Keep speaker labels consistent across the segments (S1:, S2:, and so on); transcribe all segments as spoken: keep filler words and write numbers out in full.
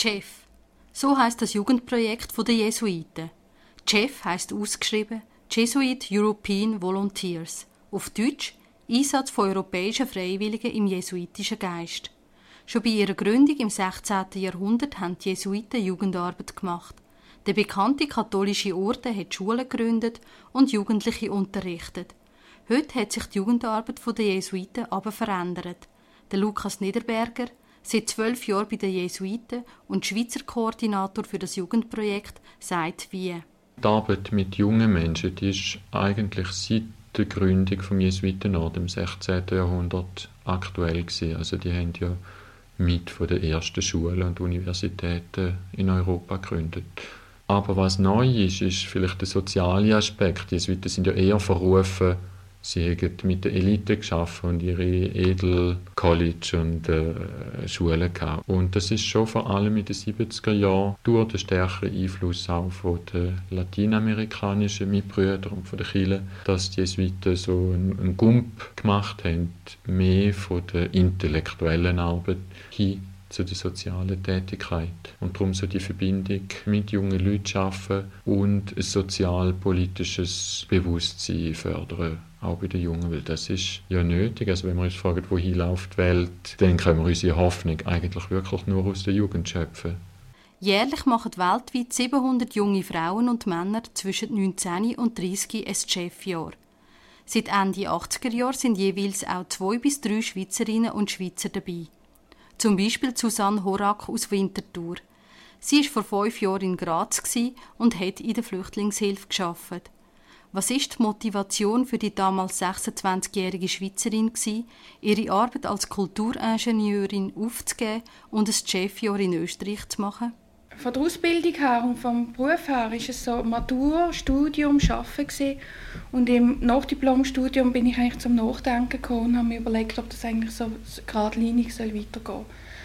S1: C E F. So heisst das Jugendprojekt der Jesuiten. C E F heisst ausgeschrieben Jesuit European Volunteers. Auf Deutsch Einsatz von europäischen Freiwilligen im jesuitischen Geist. Schon bei ihrer Gründung im sechzehnten Jahrhundert haben die Jesuiten Jugendarbeit gemacht. Der bekannte katholische Orden hat Schulen gegründet und Jugendliche unterrichtet. Heute hat sich die Jugendarbeit der Jesuiten aber verändert. Der Lukas Niederberger, seit zwölf Jahren bei den Jesuiten und Schweizer Koordinator für das Jugendprojekt, sagt wie.
S2: Die Arbeit mit jungen Menschen, die ist eigentlich seit der Gründung des Jesuitenorden im sechzehnten Jahrhundert aktuell gewesen. Also die haben ja mit von den ersten Schulen und Universitäten in Europa gegründet. Aber was neu ist, ist vielleicht der soziale Aspekt. Die Jesuiten sind ja eher verrufen, sie haben mit der Elite geschaffen und ihre Edel-College und äh, Schulen gehabt. Und das ist schon vor allem in den siebziger Jahren durch den stärkeren Einfluss auch von den lateinamerikanischen Mitbrüdern und von den Kirchen, dass die Jesuiten so einen, einen Gump gemacht haben, mehr von der intellektuellen Arbeit hin zu der sozialen Tätigkeit. Und darum so die Verbindung mit jungen Leuten schaffen und ein sozialpolitisches Bewusstsein fördern, auch bei den Jungen, weil das ist ja nötig. Also wenn wir uns fragen, wohin läuft die Welt, dann können wir unsere Hoffnung eigentlich wirklich nur aus der Jugend schöpfen.
S1: Jährlich machen weltweit siebenhundert junge Frauen und Männer zwischen neunzehn und dreißig ein C E F-Jahr. Seit Ende achtziger Jahre sind jeweils auch zwei bis drei Schweizerinnen und Schweizer dabei. Zum Beispiel Susanne Horak aus Winterthur. Sie war vor fünf Jahren in Graz und hat in der Flüchtlingshilfe gearbeitet. Was war die Motivation für die damals sechsundzwanzigjährige Schweizerin, ihre Arbeit als Kulturingenieurin aufzugeben und ein C E F-Jahr in Österreich zu machen?
S3: Von der Ausbildung her und vom Beruf her war es so Matur, Studium, Arbeiten. Und im Nachdiplomstudium bin ich eigentlich zum Nachdenken gekommen und habe mir überlegt, ob das eigentlich so geradlinig weitergehen soll.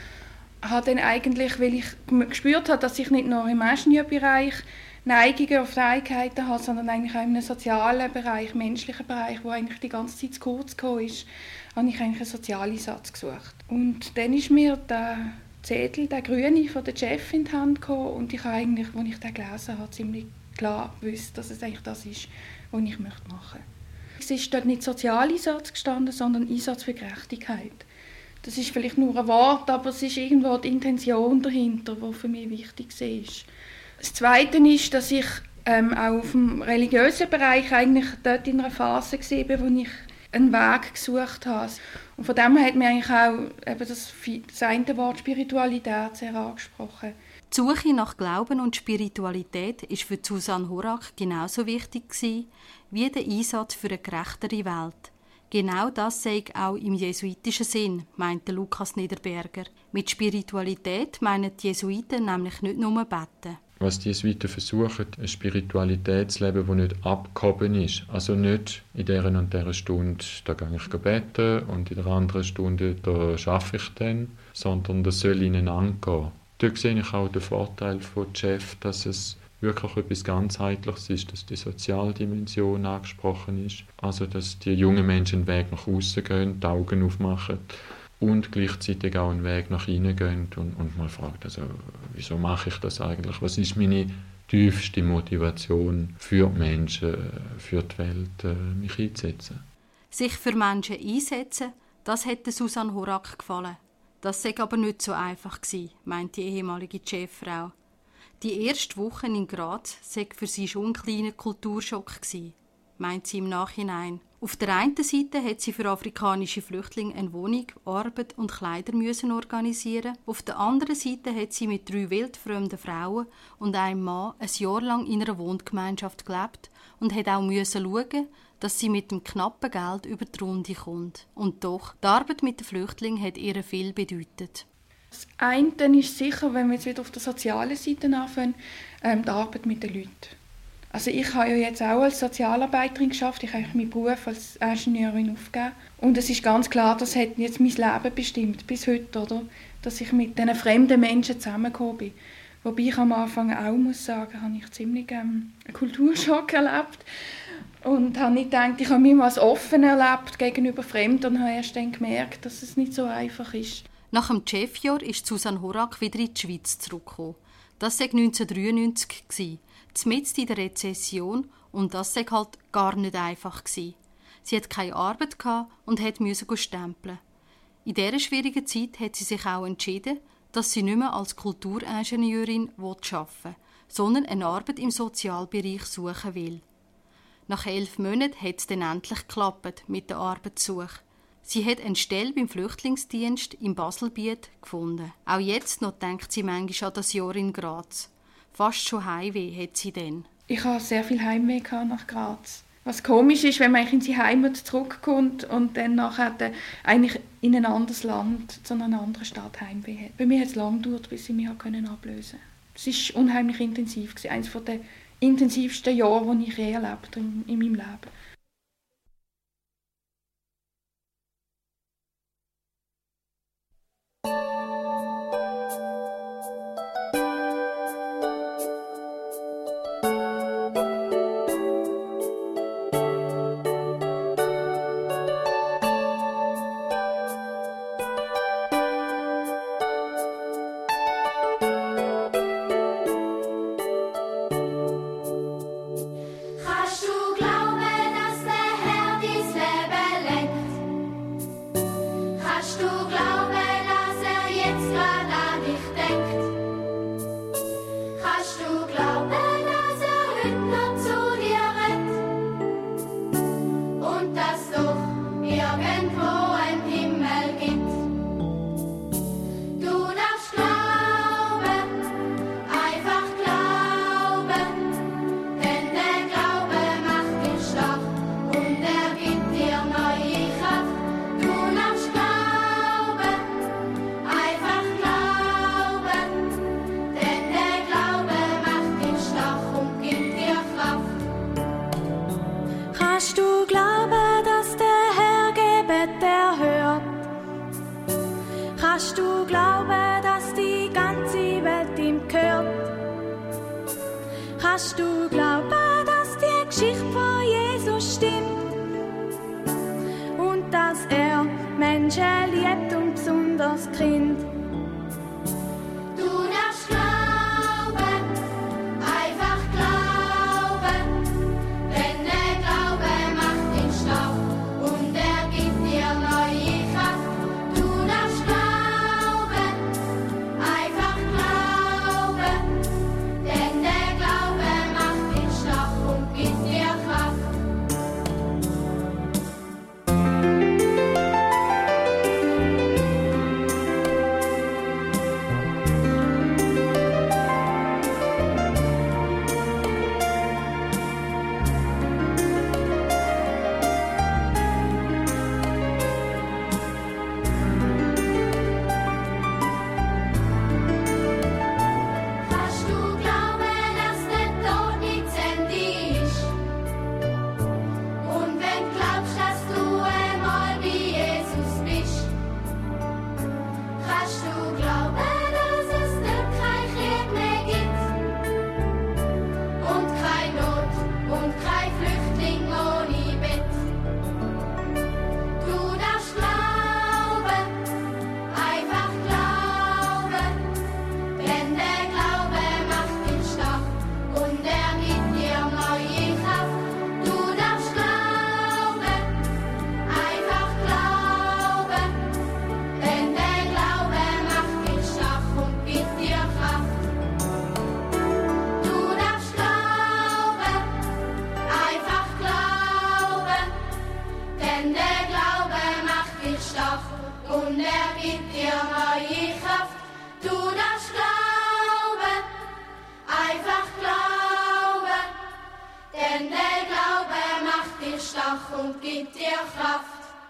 S3: Ich habe dann eigentlich, weil ich gespürt habe, dass ich nicht nur im Ingenieurbereich Neigungen oder Fähigkeiten habe, sondern eigentlich auch im sozialen Bereich, menschlichen Bereich, wo eigentlich die ganze Zeit zu kurz gekommen ist, habe ich eigentlich einen Sozialeinsatz gesucht. Und dann ist mir der Zettel, der grüne, von der C E F in die Hand gekommen und ich habe eigentlich, als ich den gelesen habe, ziemlich klar gewusst, dass es eigentlich das ist, was ich machen möchte. Es ist dort nicht Sozialeinsatz gestanden, sondern Einsatz für Gerechtigkeit. Das ist vielleicht nur ein Wort, aber es ist irgendwo die Intention dahinter, die für mich wichtig ist. Das Zweite ist, dass ich ähm, auch auf dem religiösen Bereich eigentlich dort in einer Phase war, wo ich einen Weg gesucht habe. Und von dem her hat mir eigentlich auch eben das, das eine Wort Spiritualität sehr angesprochen.
S1: Die Suche nach Glauben und Spiritualität war für Susanne Horak genauso wichtig gewesen, wie der Einsatz für eine gerechtere Welt. Genau das sei auch im jesuitischen Sinn, meinte Lukas Niederberger. Mit Spiritualität meinen die Jesuiten nämlich nicht nur beten.
S2: Was die Jesuiten versuchen, eine Spiritualität zu leben, die nicht abgehoben ist. Also nicht in dieser und dieser Stunde, da gehe ich beten und in der anderen Stunde, da arbeite ich dann, sondern das soll ihnen angehen. Dort sehe ich auch den Vorteil von C E F, dass es wirklich etwas Ganzheitliches ist, dass die Sozialdimension angesprochen ist. Also, dass die jungen Menschen einen Weg nach außen gehen, die Augen aufmachen und gleichzeitig auch einen Weg nach innen gehen und, und mal fragen, also, wieso mache ich das eigentlich? Was ist meine tiefste Motivation für die Menschen, für die Welt, mich einzusetzen?
S1: Sich für Menschen einsetzen, das hätte Susanne Horak gefallen. Das sei aber nicht so einfach gewesen, meint die ehemalige C E F-Frau. Die erste Woche in Graz sei für sie schon ein kleiner Kulturschock gewesen, meint sie im Nachhinein. Auf der einen Seite hat sie für afrikanische Flüchtlinge eine Wohnung, Arbeit und Kleider müssen organisieren. Auf der anderen Seite hat sie mit drei wildfremden Frauen und einem Mann ein Jahr lang in einer Wohngemeinschaft gelebt und hat auch müssen schauen, dass sie mit dem knappen Geld über die Runde kommt. Und doch, die Arbeit mit den Flüchtlingen hat ihr viel bedeutet.
S3: Das eine ist sicher, wenn wir jetzt wieder auf der sozialen Seite anfangen, ähm, die Arbeit mit den Leuten. Also ich habe ja jetzt auch als Sozialarbeiterin geschafft, ich habe meinen Beruf als Ingenieurin aufgegeben. Und es ist ganz klar, das hat jetzt mein Leben bestimmt, bis heute, oder? Dass ich mit diesen fremden Menschen zusammengekommen bin. Wobei ich am Anfang auch muss sagen, habe ich ziemlich ähm, einen Kulturschock erlebt. Und habe nicht gedacht, ich habe mich als offen erlebt gegenüber Fremden und habe erst dann gemerkt, dass es nicht so einfach ist.
S1: Nach dem Chefjahr ist Susanne Horak wieder in die Schweiz zurückgekommen. Das war neunzehnhundertdreiundneunzig, mitten in der Rezession, und das war halt gar nicht einfach. Sie hatte keine Arbeit und musste stempeln. In dieser schwierigen Zeit hat sie sich auch entschieden, dass sie nicht mehr als Kulturingenieurin arbeiten will, sondern eine Arbeit im Sozialbereich suchen will. Nach elf Monaten hat es dann endlich geklappt mit der Arbeitssuche. Sie hat eine Stelle beim Flüchtlingsdienst im Baselbiet gefunden. Auch jetzt noch denkt sie manchmal an das Jahr in Graz. Fast schon Heimweh hat sie dann.
S3: Ich hatte sehr viel Heimweh nach Graz. Was komisch ist, wenn man in seine Heimat zurückkommt und dann nachher eigentlich in ein anderes Land, zu einer anderen Stadt Heimweh hat. Bei mir hat es lange gedauert, bis sie mich ablösen konnte. Es war unheimlich intensiv. Eines der intensivsten Jahre, die ich je erlebt habe in, in meinem Leben.
S4: Kannst du glauben, dass die Geschichte von Jesus stimmt und dass er Menschen liebt und besonders Kind?
S5: Du darfst glauben, einfach glauben, denn der Glaube macht dich stark und er gibt dir neue Kraft. Du darfst glauben, einfach glauben, denn der Glaube macht dich stark und gibt dir Kraft. Kannst du glauben, dass der Tod nicht zu Ende ist? Und wenn du glaubst, dass du einmal bei Jesus bist, kannst du glauben, dass es dort kein Krieg mehr gibt und kein Not und kein Flüchtling ohne Bett. Du darfst glauben, einfach glauben, denn der Glaube macht dich stark und er gibt dir neue Kraft. Du darfst glauben, einfach glauben, denn der Glaube macht dich stark und gibt dir Kraft. Du darfst glauben, einfach glauben, denn der Glaube macht dich stark und er gibt dir neue Kraft. Du darfst glauben, einfach glauben, denn der Glaube macht dich stark und gibt dir Kraft.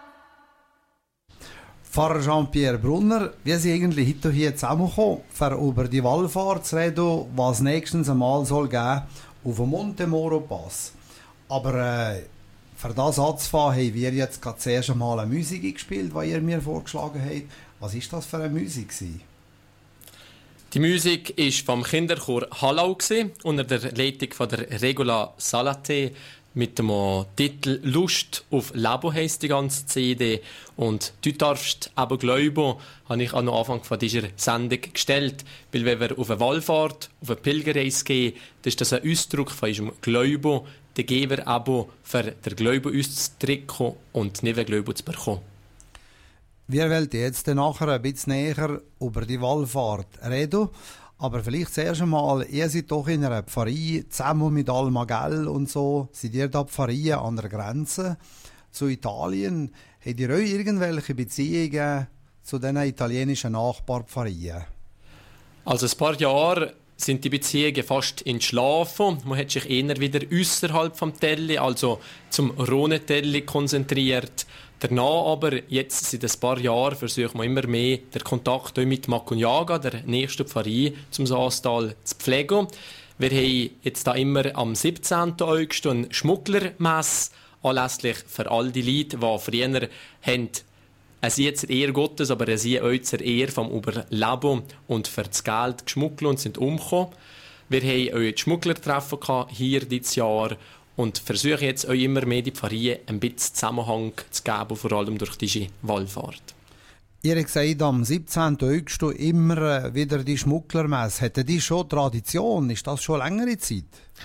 S6: Pfarrer Jean-Pierre Brunner, wie sind eigentlich heute hier zusammengekommen, um über die Wallfahrt zu reden, was nächstens einmal soll geben auf dem Monte Moro Pass. Aber äh, für das anzufangen, haben wir jetzt gerade das erste Mal eine Musik gespielt, die ihr mir vorgeschlagen habt. Was war das für eine Musik?
S7: Die Musik war vom Kinderchor Hallau unter der Leitung von der Regula Salate. mit dem Titel «Lust auf Leben» heisst die ganze C D. Und «Du darfst aber glauben» habe ich an den Anfang von dieser Sendung gestellt. Weil wenn wir auf eine Wallfahrt, auf eine Pilgerreise gehen, dann ist das ein Ausdruck von unserem Glauben. Dann geben wir aber für den Glauben uns zu drücken und nicht den Glauben zu bekommen.
S6: Wir wollen jetzt nachher ein bisschen näher über die Wallfahrt reden. Aber vielleicht zuerst einmal, ihr seid doch in einer Pfarrei, zusammen mit Almagell und so, seid ihr da Pfarreien an der Grenze zu Italien. Habt ihr euch irgendwelche Beziehungen zu diesen italienischen Nachbarpfarreien?
S7: Also ein paar Jahre sind die Beziehungen fast entschlafen. Man hat sich eher wieder außerhalb vom Telli, also zum Rhone-Telli konzentriert. Danach aber, jetzt seit ein paar Jahren, versuchen wir immer mehr den Kontakt mit Macugnaga, der nächsten Pfarrei zum Saastal, zu pflegen. Wir haben jetzt da immer am siebzehnten August eine Schmugglermesse anlässlich für all die Leute, die früher haben, es jetzt zur Ehre Gottes, aber es ist auch zur Ehre vom Überleben und für das Geld geschmuggelt und sind umgekommen. Wir haben auch die Schmugglertreffen hier dieses Jahr und versuchen jetzt auch immer mehr die Pfarreien ein bisschen Zusammenhang zu geben, vor allem durch diese Wallfahrt.
S6: Ihr habt gesagt, am siebzehnten August immer wieder die Schmugglermesse. Hätte die schon Tradition? Ist das schon längere Zeit?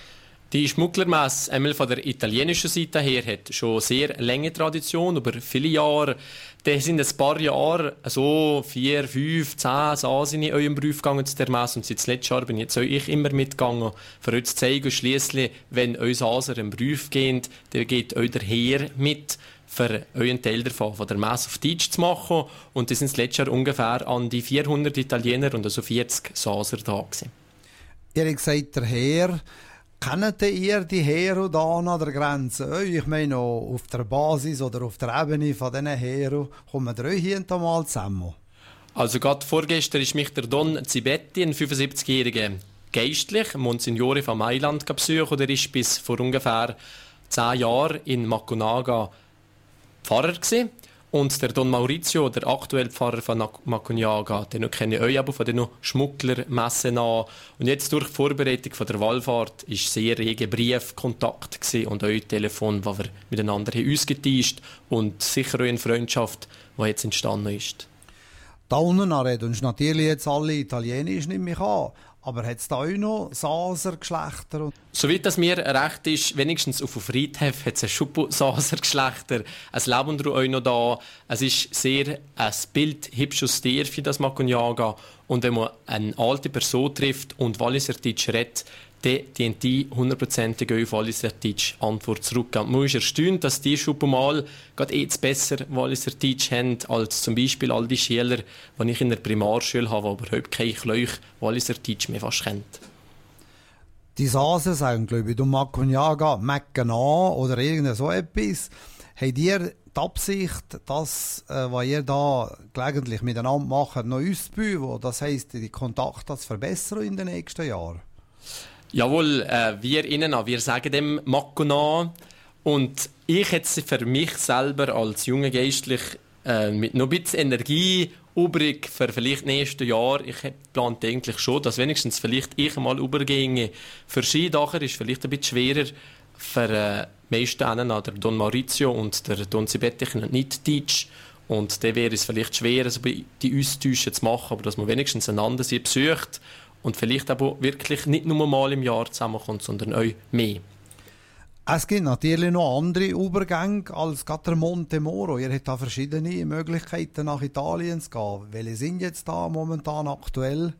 S7: Die Schmugglermesse, einmal von der italienischen Seite her, hat schon sehr lange Tradition, über viele Jahre. Da sind ein paar Jahre, so vier, fünf, zehn Jahre sind in eurem Beruf gegangen zu der Messe. Und seit letztes Jahr bin jetzt auch ich immer mitgegangen, für euch zu zeigen, schliesslich, wenn euch Aser im Beruf geht, dann geht euch der Herr mit, für euren Teil davon, von der Messe auf Deutsch zu machen. Und das sind letztes Jahr ungefähr an die vierhundert Italiener und also vierzig Saser da gewesen.
S6: Ihr habt gesagt, der Herr. Kennt ihr die Heere da an der Grenze? Ich meine, auf der Basis oder auf der Ebene von diesen Heeren kommen wir hier und da mal zusammen.
S7: Also gerade vorgestern ist mich der Don Zibetti, ein fünfundsiebzigjähriger Geistlich, Monsignore von Mailand, besucht. Der ist bis vor ungefähr zehn Jahren in Macugnaga Pfarrer gewesen. Und der Don Maurizio, der aktuelle Pfarrer von Macugnaga, den kenne ich euch aber von den Schmugglermessen an. Und jetzt durch die Vorbereitung von der Wallfahrt war sehr rege Briefkontakt gewesen und euer Telefon, wo wir miteinander ausgetauscht und sicher auch eine Freundschaft, die jetzt entstanden ist.
S6: Da unten reden uns natürlich jetzt alle Italienisch, nehme ich an. Aber hat es da auch noch Saser-Geschlechter?
S7: Soweit das mir recht ist, wenigstens auf dem Friedhof hat es ein Schuppo-Saser-Geschlechter. Es leben auch noch da. Es ist sehr ein Bild hübsches Tier für das Macugnaga. Und wenn man eine alte Person trifft und Walliserdeutsch redet, dann dient die hundertprozentig auf Walliserdeutsch Antwort zurückgeben. Man ist erstaunt, dass die Schuppen mal gerade jetzt besser Walliserdeutsch haben, als zum Beispiel all die Schüler, die ich in der Primarschule habe, die überhaupt kein Kleuch Walliserdeutsch mehr fast kennt.
S6: Die Saser sagen, glaube ich, du Macugnaga, Mecken an oder irgend so etwas. Habt ihr die Absicht, das, äh, was ihr da gelegentlich miteinander macht, noch auszubauen? Das heisst, die Kontakte zu verbessern in den nächsten Jahren?
S7: Jawohl, äh, wir innen an, wir sagen dem Macugnaga. Und ich hätte für mich selber als junger Geistlich äh, mit noch ein bisschen Energie übrig für vielleicht nächstes Jahr. Ich plante eigentlich schon, dass wenigstens vielleicht ich mal überginge. Für Skidacher ist vielleicht ein bisschen schwerer. Für äh, die meisten einen, der Don Maurizio und der Don Zibetti können nicht Deutsch. Und dann wäre es vielleicht schwer, also die Austausche zu machen, aber dass man wenigstens einander sie besucht. Und vielleicht aber wirklich nicht nur mal im Jahr zusammenkommt, sondern auch mehr.
S6: Es gibt natürlich noch andere Übergänge als gerade der Monte Moro. Ihr habt da verschiedene Möglichkeiten, nach Italien zu gehen. Welche sind jetzt da momentan aktuell?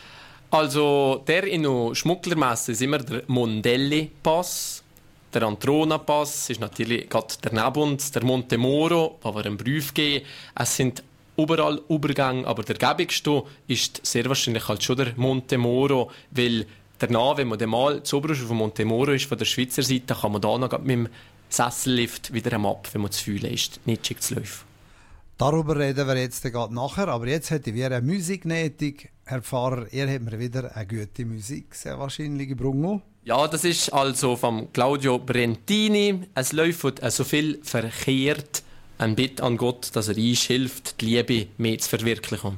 S7: Also der in der Schmugglermesse ist immer der Mondelli-Pass. Der Antrona-Pass ist natürlich gerade daneben uns, der Monte Moro, wo wir einen Brief geben. Es sind überall Übergänge, aber der gäbigste ist sehr wahrscheinlich halt schon der Monte Moro, weil danach, wenn man dann mal zu oberst auf dem Monte Moro ist, von der Schweizer Seite, kann man da noch mit dem Sessellift wieder ab, wenn man zu viel ist, nicht schick zu laufen.
S6: Darüber reden wir jetzt gerade nachher, aber jetzt hätten wir eine Musik nötig. Herr Pfarrer, ihr habt mir wieder eine gute Musik, sehr wahrscheinlich gebrungen.
S7: Ja, das ist also von Claudio Brentini. Es läuft so viel verkehrt. Ein Bitte an Gott, dass er uns hilft, die Liebe mehr zu verwirklichen.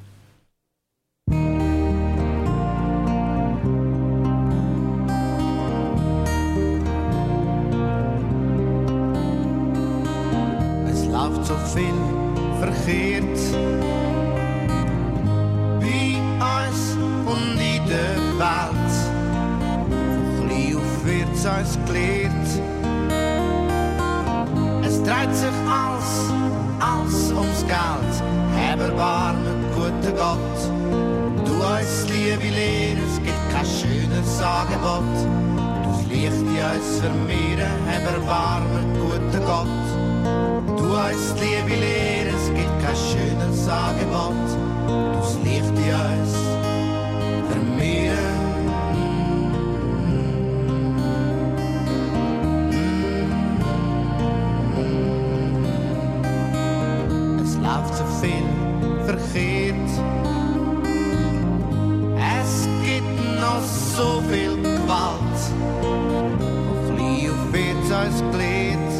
S8: viel verkehrt. Bei uns und in der Welt, von klein auf wird's uns gelehrt. Es dreht sich alles, alles ums Geld. Hab Erbarmen, guter Gott. Du uns Liebe lehren, es gibt kein schönes Angebot. Du das Licht in uns vermehren, hab Erbarmen, guter Gott. Du uns Liebe lehren, es gibt kein schönes Angebot. Du das Licht in uns vermehren. Läuft so viel verkehrt. Es gibt noch so viel Gewalt, von klein auf wird's uns gelehrt.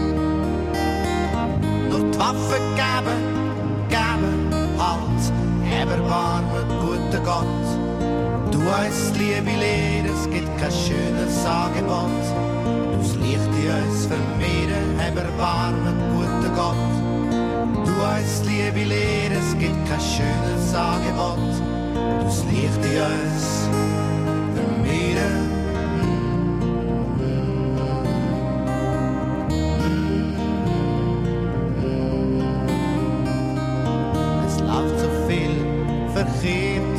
S8: Nur die Waffen geben, geben Halt. Hab Erbarmen, guter Gott. Du uns Liebe lehren, es gibt kein schönes Angebot. Du das Licht in uns vermehren, hab Erbarmen, guter Gott. Du uns Liebe lehren, es gibt kein schönes Angebot. Du das Licht in uns vermehren. Es läuft so viel verkehrt.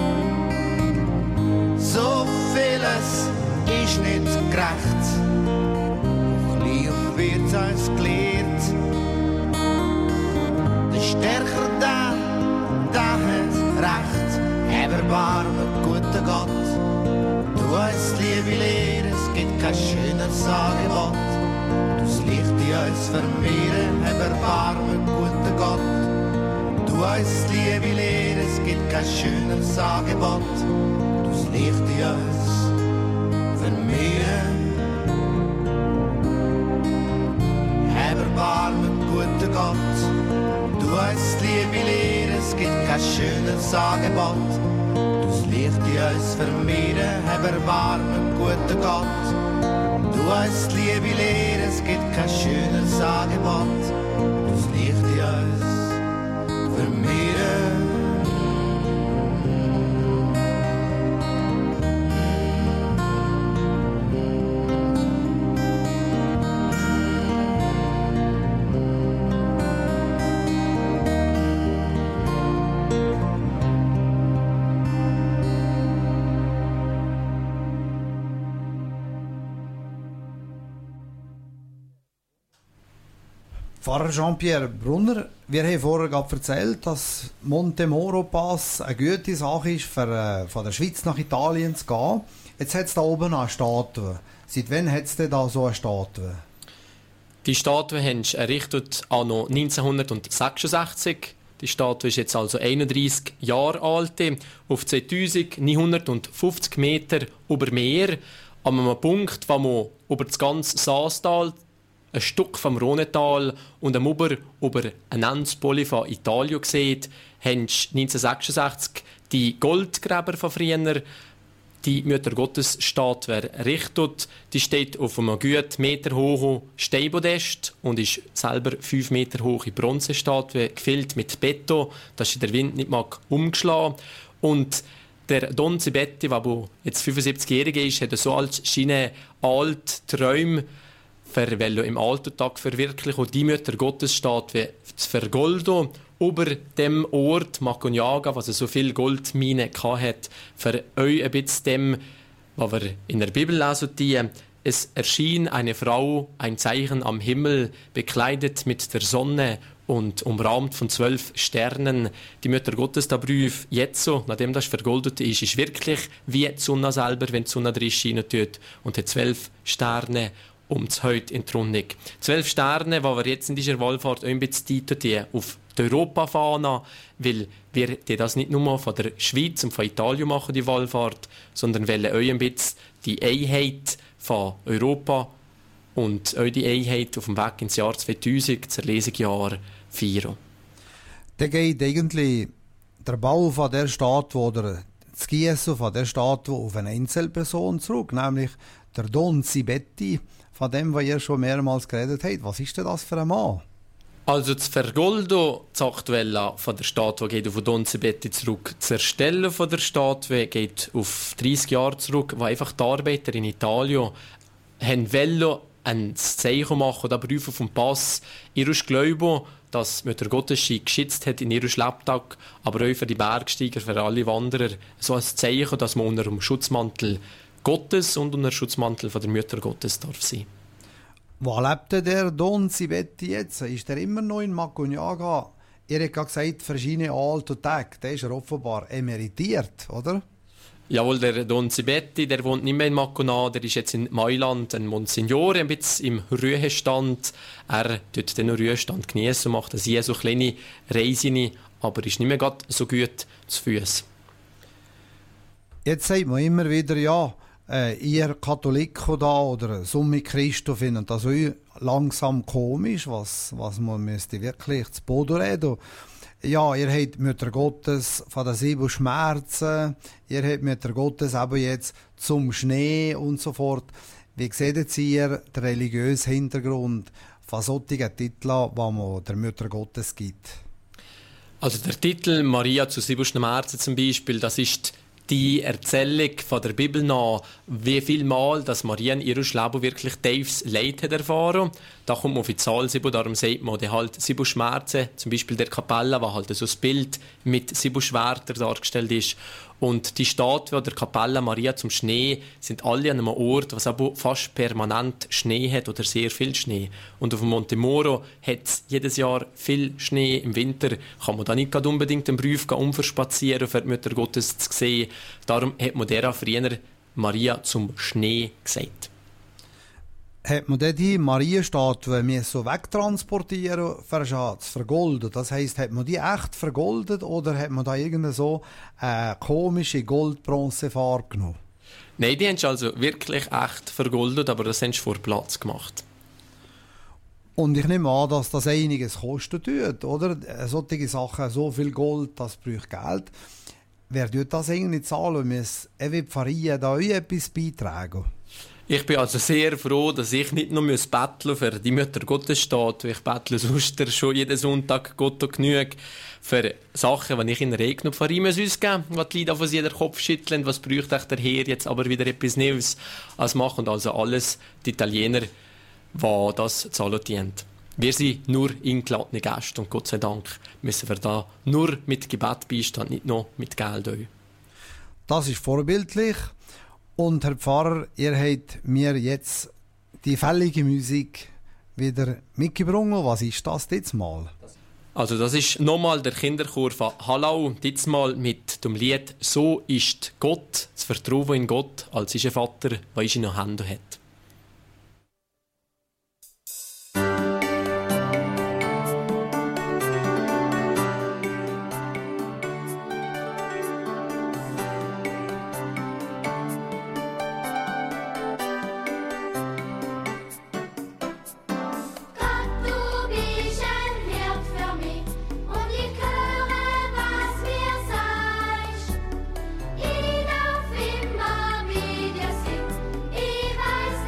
S8: So vieles ist nicht gerecht. Von klein auf wird's uns gelehrt. Stärker da, da hat Recht. Hab Erbarmen, guter Gott. Du uns Liebe lehren, es gibt kein schönes Angebot. Du das Licht in uns vermehren, hab Erbarmen, guter Gott. Du uns Liebe lehren, es gibt kein schönes Angebot. Du das Licht in uns vermehren. Hab Erbarmen, guter Gott. Du uns Liebe lehren, es gibt kein schönes Angebot. Du das Licht in uns vermehren, hab Erbarmen, guter Gott. Du uns Liebe lehren, es gibt kein schönes Angebot. Du das Licht in uns vermehren.
S6: Pfarrer Jean-Pierre Brunner, wir haben vorher gerade erzählt, dass Monte Moro Pass eine gute Sache ist, für, äh, von der Schweiz nach Italien zu gehen. Jetzt hat es da oben eine Statue. Seit wann hat es denn da so eine Statue? Die
S7: Statue haben sie errichtet anno neunzehnhundertsechsundsechzig. Die Statue ist jetzt also einunddreissig Jahre alt, auf zweitausendneunhundertfünfzig Meter über Meer, an einem Punkt, wo man über das ganze Saastal, ein Stück vom Rhonetal und am Uber über ein Endspoli von Italien sieht, haben neunzehnhundertsechsundsechzig die Goldgräber von früher die Mütter-Gottes-Statue errichtet. Die steht auf einem gut Meter hohen Steinpodest und ist selber fünf Meter hohe Bronzestatue, gefüllt mit Beton, dass der Wind nicht mag umgeschlagen. Und der Don Zibetti, der jetzt fünfundsiebzigjährig ist, hat so als seine alte Träume im Alltag verwirklichen und die Mütter-Gottes-Statue zu vergolden. Über dem Ort Macugnaga, was so viel Goldminen hatte, für euch ein bisschen dem, was wir in der Bibel lesen. Die, es erschien eine Frau, ein Zeichen am Himmel, bekleidet mit der Sonne und umrahmt von zwölf Sternen. Die Mutter Gottes da Brief jetzt so, nachdem das vergoldet ist, ist wirklich wie die Sonne selber, wenn die Sonne drin scheinen tut, und hat zwölf Sterne um das heute in die Runde. Zwölf Sterne, die wir jetzt in dieser Wallfahrt ein bisschen die auf die Europafahne, weil wir die das nicht nur von der Schweiz und von Italien machen, die Wallfahrt, sondern wollen euch ein bisschen die Einheit von Europa und euch die Einheit auf dem Weg ins Jahr zweitausend, das Erlesungsjahr, feiern.
S6: Da geht eigentlich der Bau von der Statue oder das Gießen von der Statue auf eine Einzelperson zurück, nämlich der Don Zibetti, von dem, was ihr schon mehrmals geredet habt. Was ist denn das für ein Mann?
S7: Also das Vergoldo, das Aktuelle von der Statue, geht auf Don Zibetti zurück. Das Erstellen von der Statue geht auf dreißig Jahre zurück, wo einfach die Arbeiter in Italien haben wollen, ein Zeichen machen oder prüfen vom Pass. Ihr Glaube, dass Mutter Gottes sie geschützt hat in ihrem Lebtag, aber auch für die Bergsteiger, für alle Wanderer, so ein Zeichen, dass man unter dem Schutzmantel Gottes und unter dem Schutzmantel von der Mutter Gottes darf sein.
S6: Wo lebt der Don Zibetti jetzt? Ist er immer noch in Macugnaga? Ihr habt gesagt, verschiedene alte Tage. Der ist er offenbar emeritiert, oder?
S7: Jawohl, der Don Zibetti, der wohnt nicht mehr in Macugnaga, der ist jetzt in Mailand, ein Monsignore, ein bisschen im Ruhestand. Er tut den Ruhestand genießen und macht eine so kleine Reise, aber ist nicht mehr grad so gut zu Füßen.
S6: Jetzt sagt man immer wieder, ja, äh, ihr Katholiken da oder Summe Christo finden das auch langsam komisch, was, was man müsste wirklich zu Boden reden. Ja, ihr habt Mutter Gottes von den sieben Schmerzen, ihr habt Mutter Gottes eben jetzt zum Schnee und so fort. Wie seht ihr den religiösen Hintergrund von solchen Titeln, die man der Mutter Gottes gibt?
S7: Also der Titel Maria zu sieben Schmerzen zum Beispiel, das ist die Erzählung von der Bibel nach, wie viel Mal dass Maria in ihrem Leben wirklich tiefes Leid hat erfahren. Da kommt man auf die Zahl sieben, darum sagt man, die halt sieben Schmerzen, zum Beispiel der Kapelle, wo halt so ein Bild mit sieben Schwertern dargestellt ist. Und die Statue der Kapelle Maria zum Schnee sind alle an einem Ort, was aber fast permanent Schnee hat oder sehr viel Schnee. Und auf dem Monte Moro hat es jedes Jahr viel Schnee. Im Winter kann man da nicht unbedingt den Brief umverspazieren, um die Mutter Gottes zu sehen. Darum hat man der früher Maria zum Schnee gesagt.
S6: Hat man dann die Marienstatue so wegtransportieren für Schatz, vergolden? Das heisst, hat man die echt vergoldet oder hat man da irgendeine so äh, komische Gold-Bronze-Farbe genommen?
S7: Nein, die haben sie also wirklich echt vergoldet, aber das haben sie vor Platz gemacht.
S6: Und ich nehme an, dass das einiges kostet, oder? Solche Sachen, so viel Gold, das braucht Geld. Wer tut das irgendwie zahlen? Muss die Pfarreien da auch etwas beitragen?
S7: Ich bin also sehr froh, dass ich nicht nur betteln für die Mutter Gottes steht. Ich bettle sonst schon jeden Sonntag Gott genug für Sachen, die ich in der Regel noch Pfarreien ausgeben muss, was die Leute auf jeder Kopf schütteln, was bräuchte der Herr jetzt aber wieder etwas Neues als machen. Also alles die Italiener, die das zahlen dienen. Wir sind nur eingeladene Gäste und Gott sei Dank müssen wir da nur mit Gebet beistehen, nicht nur mit Geld.
S6: Das ist vorbildlich. Und Herr Pfarrer, ihr habt mir jetzt die fällige Musik wieder mitgebracht. Was ist das jetzt mal?
S7: Also das ist nochmal der Kinderchor von Hallau, diesmal mit dem Lied «So ist Gott», das Vertrauen in Gott als ist ein Vater, der uns in den Händen hat.
S5: Ich darf immer bei dir sein. Ich weiß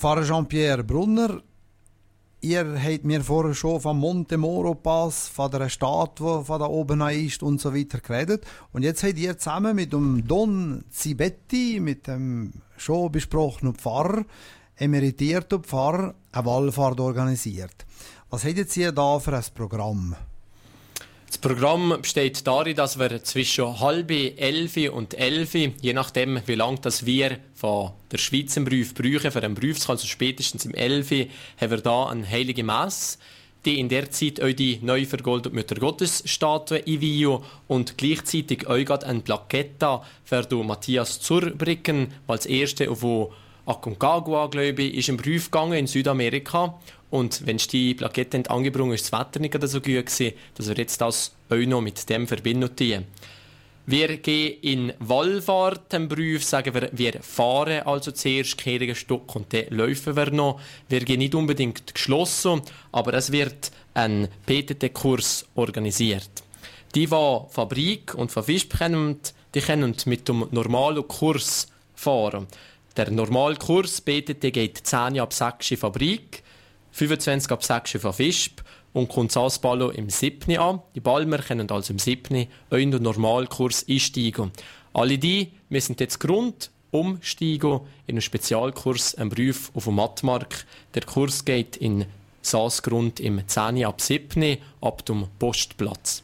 S6: Pfarrer Jean-Pierre Brunner, ihr habt mir vorher schon vom Monte Moro Pass, von der Stadt, die von da oben ist und so weiter geredet. Und jetzt habt ihr zusammen mit dem Don Zibetti, mit dem schon besprochenen Pfarrer, emeritierten Pfarrer, eine Wallfahrt organisiert. Was habt ihr da für ein Programm?
S7: Das Programm besteht darin, dass wir zwischen halb elf und elf, je nachdem wie lange das wir von der Schweiz im Brief brauchen, für einen Brief, also spätestens um elf, haben wir da eine heilige Messe, die in der Zeit auch die neu vergoldete Müttergottesstatue einweihen und gleichzeitig auch gerade eine Plakette für den Matthias Zurbrücken, weil das erste auf Aconcagua, glaube ich, ist im Brief gegangen in Südamerika. Und wenn die Plakette angebracht ist, das Wetter nicht so gut gewesen, dass wir jetzt das auch noch mit dem verbinden. Wir gehen in Wallfahrt, im Brief sagen wir, wir fahren also zuerst kehren Stück und dann laufen wir noch. Wir gehen nicht unbedingt geschlossen, aber es wird ein P T T-Kurs organisiert. Die, die Fabrik und von Fisch kennen, die können mit dem normalen Kurs fahren. Der normale Kurs P T T geht zehn ab sechs in Fabrik, fünfundzwanzig ab sechs von Visp und kommt Sassballo im siebten an. Die Balmer können also im siebten in den Normalkurs einsteigen. Alle die müssen jetzt Grund umsteigen in einen Spezialkurs, einen Brief auf dem Mattmark. Der Kurs geht in Sassgrund im zehn ab siebten ab dem Postplatz.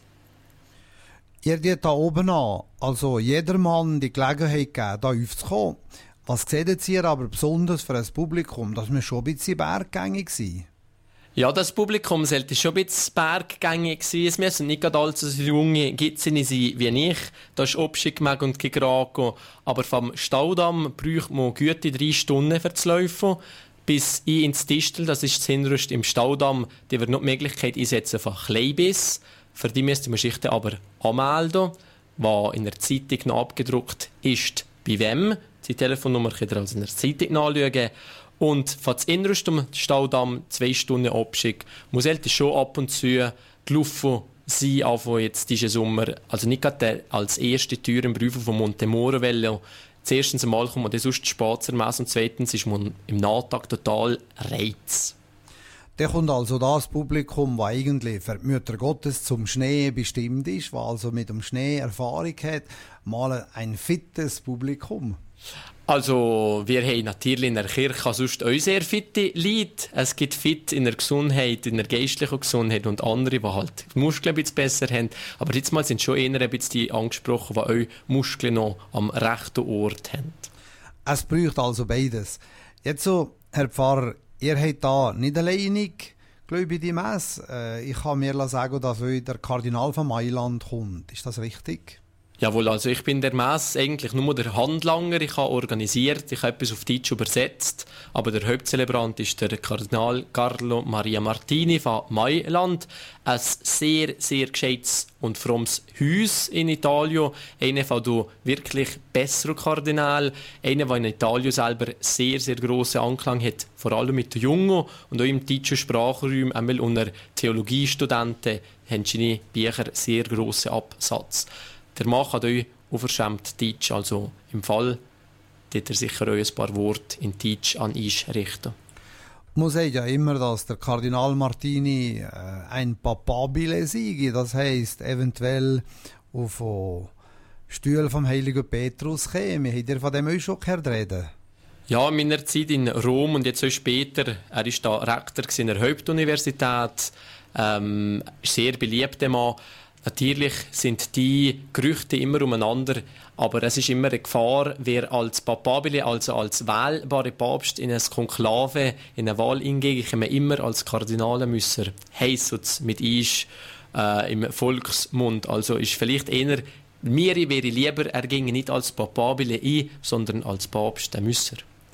S6: Ihr geht da oben an, also jedermann die Gelegenheit geben, da aufzukommen. Was seht ihr aber besonders für ein Publikum? Das muss schon ein bisschen berggängig sein.
S7: Ja, das Publikum sollte schon ein bisschen berggängig sein. Es müssen nicht gerade allzu junge Gizine sein wie ich. Das ist Obschickmeg und Gegrago. Aber vom Staudamm braucht man gute drei Stunden für zu laufen. Bis ein ins Distel, das ist das Hinrüst im Staudamm, die wir noch die Möglichkeit einsetzen von Kleinbiss. Für die müsste man sich dann aber anmelden, was in der Zeitung noch abgedruckt ist. Bei wem? Die Telefonnummer könnt ihr also in der Zeitung nachschauen. Und von das Innerst um den Staudamm zwei Stunden Abschick muss halt schon ab und zu gelaufen sein, auch jetzt diesen Sommer. Also nicht gerade als erste Tür im Brief von Monte Moro, weil zuerst einmal kommt man dann sonst spät zur Messe und zweitens ist man im Nahtag total Reiz.
S6: Dann kommt also das Publikum, das eigentlich für die Mütter Gottes zum Schnee bestimmt ist, das also mit dem Schnee Erfahrung hat, mal ein fittes Publikum.
S7: Also, wir haben natürlich in der Kirche sonst auch sehr fitte Leute. Es gibt fit in der Gesundheit, in der geistlichen Gesundheit und andere, die halt die Muskeln ein bisschen besser haben. Aber jetzt mal sind schon eher ein bisschen die angesprochen, die auch Muskeln noch am rechten Ort haben.
S6: Es braucht also beides. Jetzt so, Herr Pfarrer, ihr habt da nicht alleinig, glaube ich, die Messe. Ich kann mir sagen, dass euch der Kardinal von Mailand kommt. Ist das richtig?
S7: Jawohl, also ich bin der Messe eigentlich nur der Handlanger. Ich habe organisiert, ich habe etwas auf Deutsch übersetzt, aber der Hauptzelebrant ist der Kardinal Carlo Maria Martini von Mailand. Ein sehr, sehr gescheites und frommes Haus in Italien. Einer von den wirklich besseren Kardinälen. Einer, der in Italien selber sehr, sehr grossen Anklang hat. Vor allem mit den Jungen und auch im deutschen Sprachraum, einmal unter Theologiestudenten, haben seine Bücher sehr grossen Absatz. Der Mann hat euch unverschämt Deutsch, also im Fall wird er sicher euch ein paar Worte in Deutsch an euch richten.
S6: Man sagt ja immer, dass der Kardinal Martini äh, ein Papabile sei, das heisst eventuell auf den Stuhl vom heiligen Petrus käme. Habt ihr von dem euch schon gehört reden?
S7: Ja, in meiner Zeit in Rom und jetzt auch später, er war da Rektor in der Hauptuniversität, ähm, sehr beliebter Mann. Natürlich sind die Gerüchte immer umeinander, aber es ist immer eine Gefahr, wer als Papabile, also als wählbare Papst in ein Konklave, in eine Wahl hingegen, kann man immer als Kardinale müssen heissen mit uns äh, im Volksmund. Also ist vielleicht eher, mir wäre lieber, er ginge nicht als Papabile ein, sondern als Papst, der Müsser.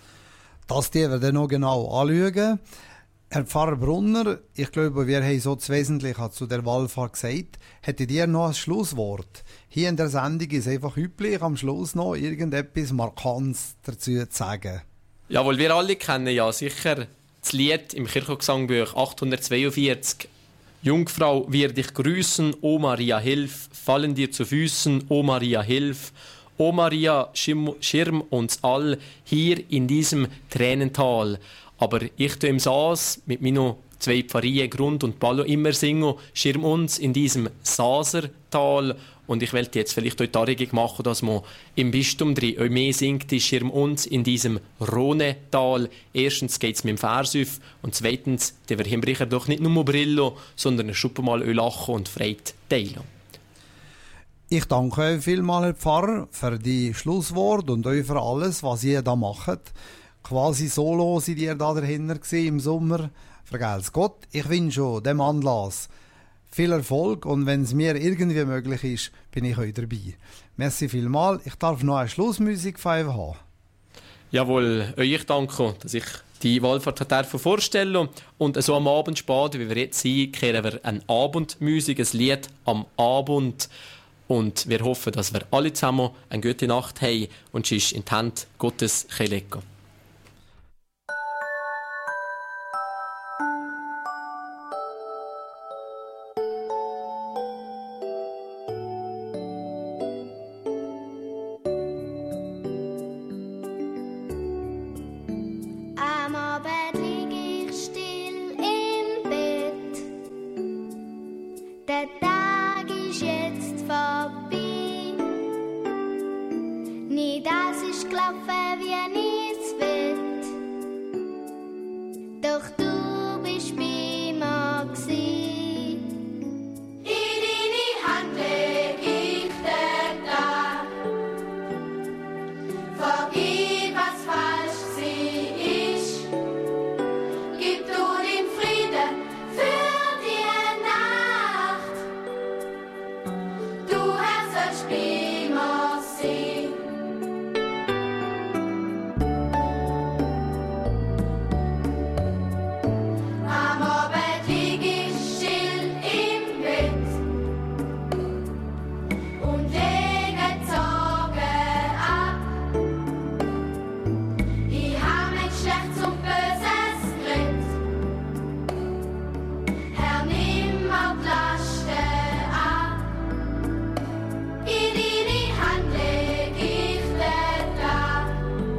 S6: Das die wir dann noch genau anschauen. Herr Pfarrer Brunner, ich glaube, wir haben so das Wesentliche zu der Wallfahrt gesagt. Hättet ihr noch ein Schlusswort? Hier in der Sendung ist einfach üblich, am Schluss noch irgendetwas Markantes dazu zu sagen.
S7: Jawohl, wir alle kennen ja sicher das Lied im Kirchengesangbuch achthundertzweiundvierzig. Jungfrau, wir dich grüßen, O Maria, hilf, fallen dir zu Füßen, O Maria, hilf. O Maria, schirm uns all hier in diesem Tränental. Aber ich tue im Saas mit meinen zwei Pfarrien Grund und Ballo immer singen, schirm uns in diesem Sasertal. Und ich wollte jetzt vielleicht heute die Anregung machen, dass man im Bistum drin auch mehr singt, die schirm uns in diesem Rhonetal. Erstens geht es mit dem Vers auf und zweitens, der wir himbrechen doch nicht nur Brillo, sondern schon mal lachen und Freude teilen.
S6: Ich danke euch vielmals, Herr Pfarrer, für die Schlussworte und euch für alles, was ihr da macht. Quasi solo seid ihr da dahinter im Sommer. Vergelt's Gott. Ich wünsche schon dem Anlass viel Erfolg und wenn es mir irgendwie möglich ist, bin ich euch dabei. Merci vielmals. Ich darf noch eine Schlussmusik von euch haben.
S7: Jawohl, euch danke, dass ich die Wallfahrt vorstellen darf. Und so am Abend spät, wie wir jetzt sind, kehren wir eine Abendmusik, ein Lied am Abend. Und wir hoffen, dass wir alle zusammen eine gute Nacht haben und tschüss in die Hand Gottes legen.
S5: Am Abend lieg ich still im Bett. Der Tag ist jetzt vorbei. Nie das ist gelaufen, wie ich's will. Doch du bist bei mir gsi. In deine Hand leg ich den Tag. Vergib, was falsch gsi ist. Gib du den Frieden für die Nacht. Du Herr sollst bei mir sein. Am Abend lieg ich still im Bett und lege die Sorgen ab. Ich hab mit Schlechtes und Böses geredet. Herr, nimm auch die Lasten ab. In deine Hand leg ich den Tag.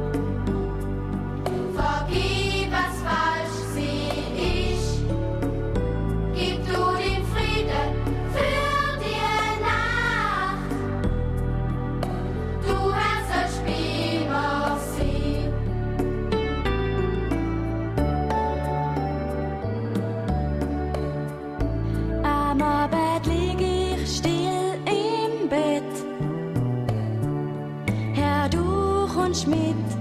S5: Vergib, was falsch gsi ist. Gib du den Frieden für die Nacht. Du Herr sollst bei mir sein.
S4: Am Abend lieg ich still im Bett. Herr, du kommst mit